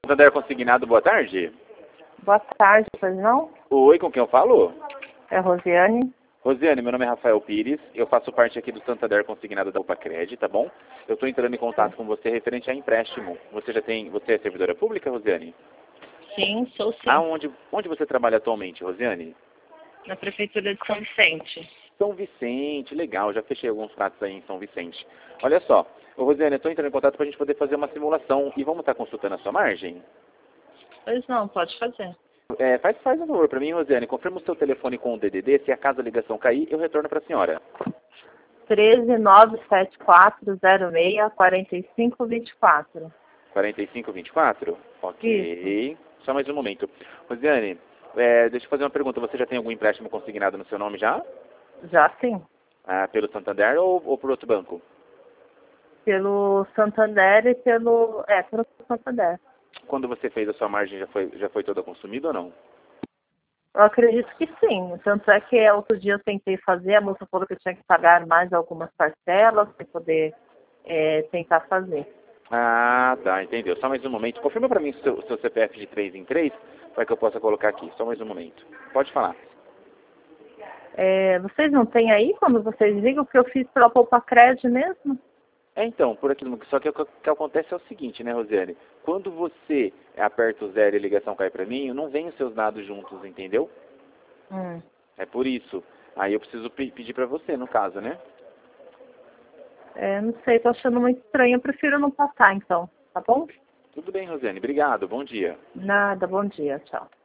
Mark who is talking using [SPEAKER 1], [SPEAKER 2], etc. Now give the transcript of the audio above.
[SPEAKER 1] Santander Consignado, boa tarde.
[SPEAKER 2] Boa tarde, pois não?
[SPEAKER 1] Oi, com quem eu falo?
[SPEAKER 2] É a Rosiane.
[SPEAKER 1] Rosiane, meu nome é Rafael Pires, eu faço parte aqui do Santander Consignado da Upacred, tá bom? Eu estou entrando em contato com você referente a empréstimo. Você é servidora pública, Rosiane?
[SPEAKER 2] Sim, sou sim.
[SPEAKER 1] Onde você trabalha atualmente, Rosiane?
[SPEAKER 2] Na Prefeitura de São Vicente.
[SPEAKER 1] São Vicente, legal, já fechei alguns pratos aí em São Vicente. Olha só, Rosiane, eu estou entrando em contato para a gente poder fazer uma simulação e vamos estar consultando a sua margem?
[SPEAKER 2] Pois não, pode fazer.
[SPEAKER 1] Faz um favor para mim, Rosiane, confirma o seu telefone com o DDD, se acaso a ligação cair, eu retorno para a senhora.
[SPEAKER 2] 13974064524.
[SPEAKER 1] 4524? Ok.
[SPEAKER 2] Isso.
[SPEAKER 1] Só mais um momento. Rosiane, deixa eu fazer uma pergunta. Você já tem algum empréstimo consignado no seu nome já?
[SPEAKER 2] Já sim.
[SPEAKER 1] Pelo Santander ou por outro banco?
[SPEAKER 2] Pelo Santander e pelo Santander.
[SPEAKER 1] Quando você fez a sua margem, já foi toda consumida ou não?
[SPEAKER 2] Eu acredito que sim. Tanto é que outro dia eu tentei fazer, a moça falou que eu tinha que pagar mais algumas parcelas para poder tentar fazer.
[SPEAKER 1] Tá, entendeu. Só mais um momento. Confirma para mim o seu CPF de 3 em 3, para que eu possa colocar aqui. Só mais um momento. Pode falar.
[SPEAKER 2] Vocês não têm aí quando vocês ligam? Porque eu fiz pela Upacred mesmo.
[SPEAKER 1] Então, por aquilo, só que o que acontece é o seguinte, né, Rosiane? Quando você aperta o zero e a ligação cai para mim, não vem os seus dados juntos, entendeu? É por isso. Aí eu preciso pedir para você, no caso, né?
[SPEAKER 2] Não sei, tô achando muito estranho. Eu prefiro não passar, então. Tá bom?
[SPEAKER 1] Tudo bem, Rosiane. Obrigado. Bom dia.
[SPEAKER 2] Nada, bom dia. Tchau.